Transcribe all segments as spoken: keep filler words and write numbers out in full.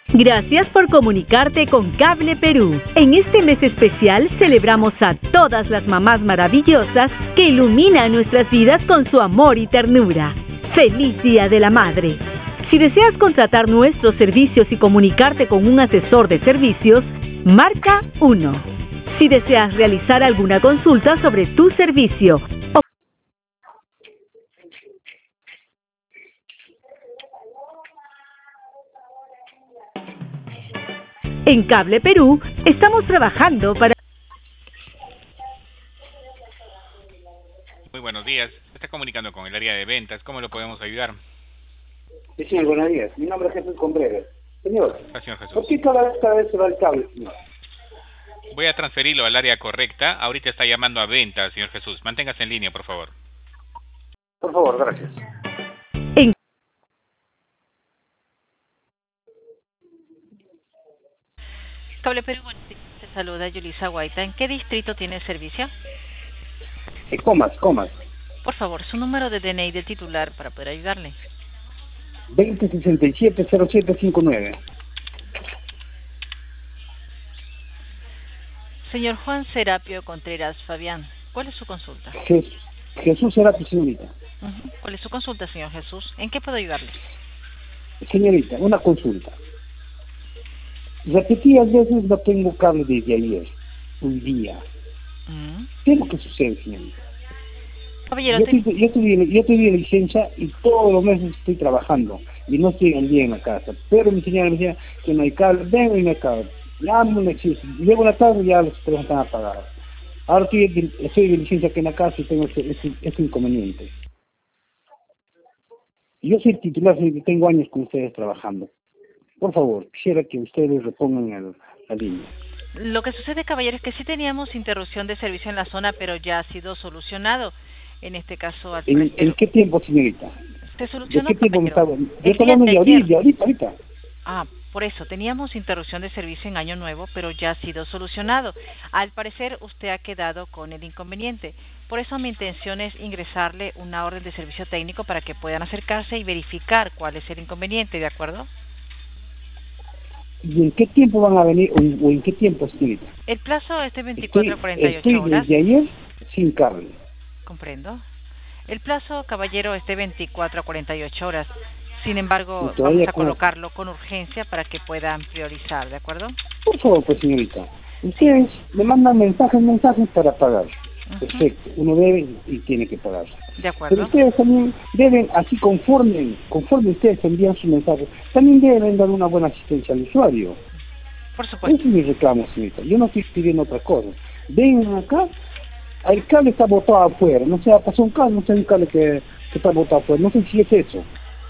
Gracias por comunicarte con Cable Perú. En este mes especial celebramos a todas las mamás maravillosas que iluminan nuestras vidas con su amor y ternura. ¡Feliz Día de la Madre! Si deseas contratar nuestros servicios y comunicarte con un asesor de servicios, marca uno. Si deseas realizar alguna consulta sobre tu servicio o en Cable Perú, estamos trabajando para... Muy buenos días. Está comunicando con el área de ventas. ¿Cómo lo podemos ayudar? Sí, señor, buenos días. Mi nombre es Jesús Contreras. Señor, Ah, señor Jesús. ¿por qué cada vez, cada vez se va el cable, señor? Voy a transferirlo al área correcta. Ahorita está llamando a ventas, señor Jesús. Manténgase en línea, por favor. Por favor, gracias. En Cable Perú, te saluda Yulisa Guaita. ¿En qué distrito tiene servicio? Eh, comas, comas. Por favor, su número de D N I del titular para poder ayudarle. veinte sesenta y siete cero siete cincuenta y nueve. Señor Juan Serapio Contreras Fabián, ¿cuál es su consulta? Je Jesús será tu señorita. Uh-huh. ¿Cuál es su consulta, señor Jesús? ¿En qué puedo ayudarle? Señorita, una consulta. Repetidas veces no tengo cable desde ayer, un día. Uh-huh. ¿Qué es lo que sucede, señorita? Caballero, Yo, te... estoy, yo, tuve, yo tuve licencia y todos los meses estoy trabajando y no estoy al día en la casa. Pero mi señora me decía que no hay cable, vengo y no hay cable. Ya no existe. Llego a la tarde y ya los teléfonos están apagados. Ahora estoy de, estoy de licencia aquí en la casa y tengo este, este, este inconveniente. Yo soy titular, tengo años con ustedes trabajando. Por favor, quisiera que ustedes repongan el, la línea. Lo que sucede, caballero, es que sí teníamos interrupción de servicio en la zona, pero ya ha sido solucionado. En este caso, al ¿En, ¿En qué tiempo, señorita? ¿Se solucionó, ¿De qué tiempo me caballero? estaba? Yo estaba hablando de ahorita, de ahorita, ahorita. Ah, por eso, teníamos interrupción de servicio en Año Nuevo, pero ya ha sido solucionado. Al parecer, usted ha quedado con el inconveniente. Por eso mi intención es ingresarle una orden de servicio técnico para que puedan acercarse y verificar cuál es el inconveniente, ¿de acuerdo? ¿Y en qué tiempo van a venir, o, o en qué tiempo, señorita? El plazo es de veinticuatro a cuarenta y ocho estoy horas. Desde ayer sin cable. Comprendo. El plazo, caballero, es de veinticuatro a cuarenta y ocho horas. Sin embargo, Y todavía vamos a con- colocarlo con urgencia para que puedan priorizar, ¿de acuerdo? Por favor, pues, señorita. Ustedes me mandan mensajes, mensajes para pagar. Ujú. Perfecto. Uno debe y tiene que pagar. De Pero acuerdo. ustedes también deben, así conforme, conforme ustedes envían su mensaje, también deben dar una buena asistencia al usuario. Por Ese supuesto. es mi reclamo, señorita. Yo no estoy pidiendo otra cosa. Vengan acá, el cable está botado afuera. No sé, pasó un cable, no sé, un cable que, que está botado afuera. No sé si es eso.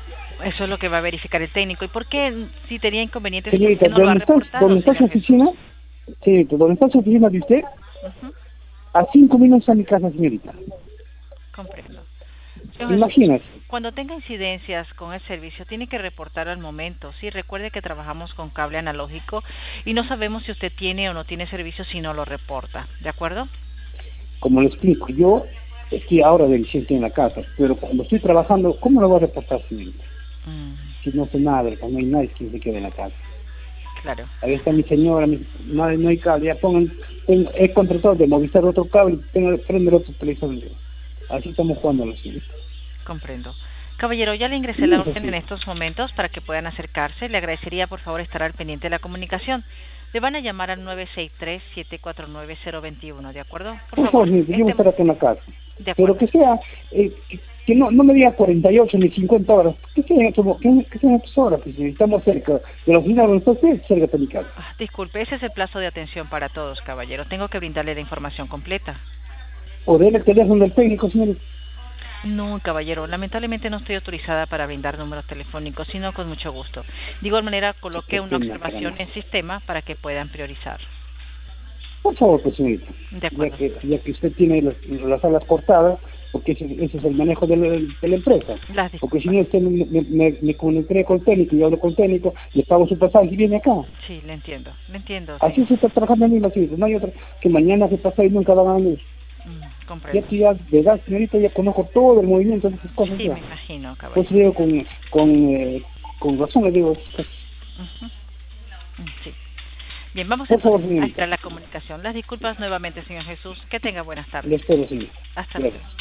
Eso es lo que va a verificar el técnico. ¿Y por qué, si tenía inconvenientes, Señorita, usted no lo ha ¿dónde está, reportado, ¿dónde está su señor Jesús? oficina? Señorita, ¿dónde está su oficina de usted? Ujú. A cinco minutos a mi casa, señorita. Comprendo. Señor Jesús, Imagínate. cuando tenga incidencias con el servicio, tiene que reportarlo al momento. Sí, recuerde que trabajamos con cable analógico y no sabemos si usted tiene o no tiene servicio si no lo reporta. ¿De acuerdo? Como le explico, yo estoy ahora de licencia en la casa, pero cuando estoy trabajando, ¿cómo lo voy a reportar, señorita? Mm, Si no sé nada, no hay nadie que se quede en la casa. claro. Ahí está mi señora, mi, no, hay, no hay cable, ya pongan, tengo, he contratado de Movistar otro cable, tengo que prender otro televisor. Así estamos jugando los señorita. Comprendo. Caballero, ya le ingresé Sí, la eso orden sí. en estos momentos para que puedan acercarse. Le agradecería, por favor, estar al pendiente de la comunicación. Le van a llamar al nueve seis tres, siete cuatro nueve, cero dos uno, ¿de acuerdo? Por favor, señorita, yo voy a este- estar acá en la casa. De acuerdo. Pero que sea, eh, que, que no, no me diga cuarenta y ocho ni cincuenta horas, que sean estos, que, que sean estas horas, pues, si estamos cerca de la oficina donde está usted, cerca de mi casa. Ah, disculpe, ese es el plazo de atención para todos, caballero. Tengo que brindarle la información completa. O déle el teléfono del técnico, señorita. No, caballero, lamentablemente no estoy autorizada para brindar números telefónicos, sino con mucho gusto. De igual manera, coloqué una Entiendo, observación caramba. en sistema para que puedan priorizar. Por favor, pues, señorita. De Ya acuerdo. que, ya que usted tiene las, las alas cortadas, porque ese, ese es el manejo de la, de la empresa. Las Porque si disculpas. no, usted me, me, me, me comuniqué con el técnico y hablo con el técnico, le pago su pasaje y viene acá. Sí, le entiendo, le entiendo. Así señor. se está trabajando en la ciudad. No hay otra que mañana se pasa y nunca van a venir. Mm, Ya comprendo. que ya, de edad, señorita, ya conozco todo el movimiento de esas cosas. Sí, ya. me imagino, Pues caballero. digo con, con, eh, con razón le digo esas cosas. Ujú. Sí. Bien, vamos Por a, favor, a señorita. extraer la comunicación. Las disculpas nuevamente, señor Jesús. Que tenga buenas tardes. Le espero, sí. Hasta Gracias. luego.